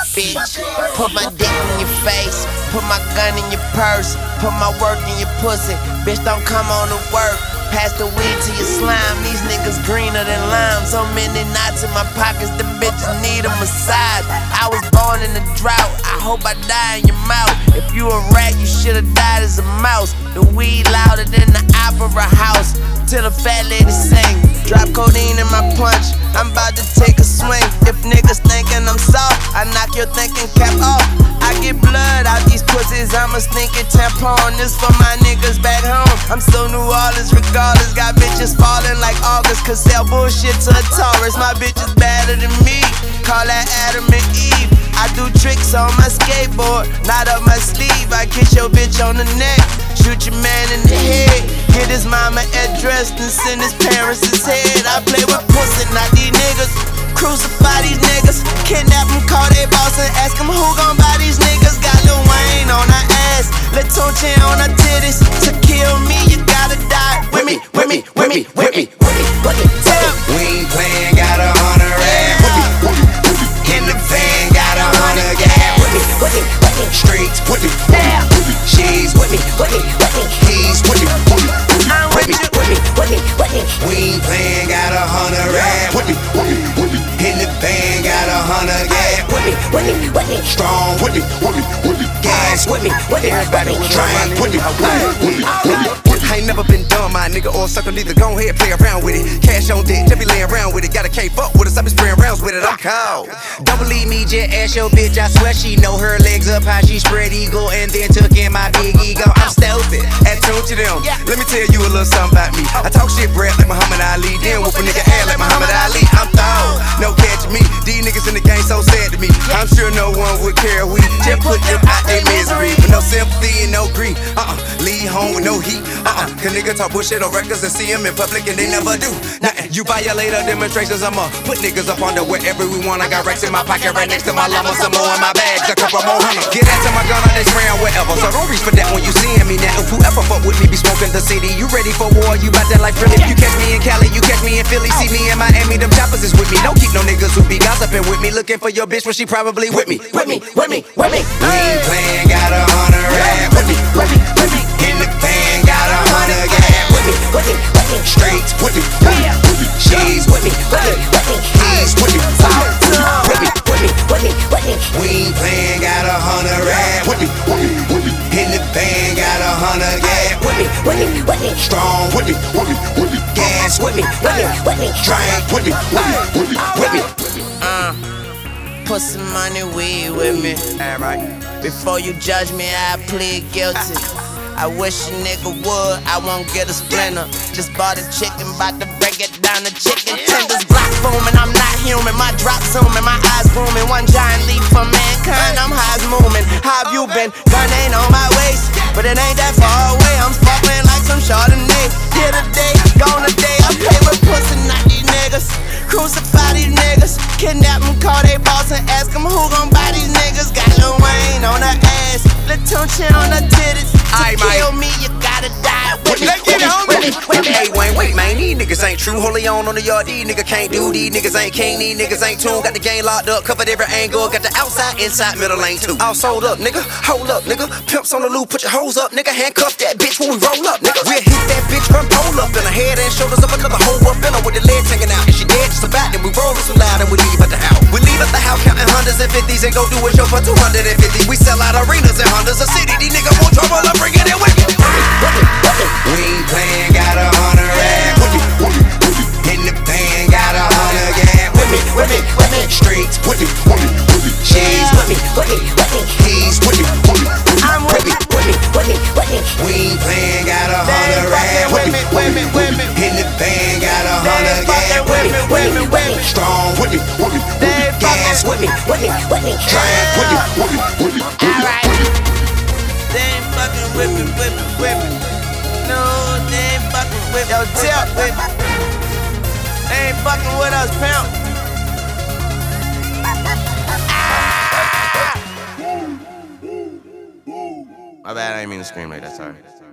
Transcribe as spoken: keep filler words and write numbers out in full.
bitch. Put my dick in your face, put my gun in your purse, put my work in your pussy. Bitch, don't come on to work. Pass the weed to your slime. These niggas greener than lime. So many knots in my pockets, the bitches need a massage. I was born in a drought, I hope I die in your mouth. If you a rat, you should've died as a mouse. The weed louder than the opera house. Till the fat lady sing. Drop codeine in my punch, I'm about to take a swing. If niggas thinking I'm soft, I knock your thinking cap off. I get blood out these pussies, I'm a stinking tampon. This for my niggas back home. I'm so New Orleans regardless. Got bitches falling like August, cause sell bullshit to a Taurus. My bitch is better than me, call that Adam and Eve. I do tricks on my skateboard, not up my sleeve. I kiss your bitch on the neck, shoot your man in the head. Get his mama address and send his parents his head. I play with pussy, not these niggas. Crucify these niggas, kidnap them, call they boss and ask them who gon' buy these niggas. Got Lil Wayne on her ass, Lil Tunchi on her titties. To kill me, you gotta die with me, with me, with me, with me, with me, with me. Tell we ain't playin', got a hundred rap. In the van, got a hundred gas. with me, with me, with me. Streets with me, Damn. she's with me, With me, with me. he's with me, I'm with you, with me, with me, with me. we ain't playin', got a hundred rap. In the van, got a hundred gas. With me, with me, with me. Strong with me, gas With me, with me, everybody with me. trying with me. I ain't never been dumb, my nigga, or sucker neither. Go ahead, play around with it. Cash on deck, just be laying around with it. Got a K fuck with us, I be spraying rounds with it. I'm cold. Don't believe me, just ask your bitch. I swear she know her legs up, how she spread eagle, and then took in my big ego. I'm stupid. At tune to them. Let me tell you a little something about me. I talk shit breath like Muhammad Ali, then whoop a nigga ass like Muhammad Ali. I'm thawed, no catching me. These niggas in the game so sad to me. I'm sure no one would care. We just put them out their misery, with no sympathy and no grief. Uh-uh, leave home with no heat. Uh-uh, cause niggas talk bullshit on records and see them in public and they never do nothing. You violate our demonstrations, I'ma put niggas up under wherever we want. I got racks in my pocket right next to my llama, some more in my bags, a couple more hundred. Get that to my gun on this round wherever, so don't reach for that when you seeing me now. If whoever fuck with me be smoking the city, you ready for war, you bout that like Philly. You catch me in Cali, you catch me in Philly, see me in Miami, them choppers is with me. Don't keep no niggas who be gossiping with me, looking for your bitch when she probably with me. With me, with me, with me. We ain't playin', got a hundred rap. With me, with me, with me. In the van, got a hundred gas. With me, with me, with me. Streets with me, she's With me, with me, with me. he's with me. With me, with me, with me, with me. We ain't playin', got a hundred rap. In the van, got a hundred gas. With me, with me, with me. Strong with me, gas With me, with me, with me. drink with me, with me. Uh, put some money, weed with me. Alright. Before you judge me, I plead guilty. I wish a nigga would, I won't get a splinter. Just bought a chicken, bout to break it down to chicken tenders. Block booming, I'm not human. My drop zooming, my eyes booming. One giant leap for mankind, I'm high as moving. How have you been? Gun ain't on my waist, but it ain't that far away. I'm sparkling like some Chardonnay. Here today, gone today. I play with pussy, not these niggas. Crucify these niggas, kidnap them, call they boss and ask them who gon' buy these niggas. Got Lil Wayne on her ass, Lil Tunchi on her titties. To Aight, kill me, you gotta die with me, Let's with get me, it, homie. with me, with me. Hey, Wayne, wait, man, these niggas ain't true. Holy on on the yard, these niggas can't do. These niggas ain't king, these niggas ain't tuned. Got the game locked up, covered every angle. Got the outside, inside, middle lane too. All sold up, nigga, hold up, nigga. Pimps on the loop, put your hoes up, nigga. Handcuff that bitch when we roll up, nigga. We'll hit that bitch from pole up in her head and shoulders of another hoe up in her with the legs hanging out. And she dead just about, then we roll her so loud and we leave at the house. We leave at the house counting hundreds and fifties and go do a show for two hundred fifty. We sell out arenas and Hondas a city. These niggas want trouble, I'm bringing it with me. We ain't playin', got a hundred rap. In the van, got a hundred gas. With me, with me, with me. Streets with me, she's With me, with me, with me. he's with me. I'm with me, with me, with me, with me. We ain't playin', got a They ain't hundred rap. fucking with me, with me, with me. In the van, got a They hundred ain't fucking gas. with me, with me, with me. Strong with me, They ain't gas fucking with me, with me, with me. drink with me. Alright. They ain't fucking with me, with me, with me. No, they ain't fucking with me. Yo, tip with me. They ain't fucking with us, pimp. My bad, I didn't mean to scream like that, sorry.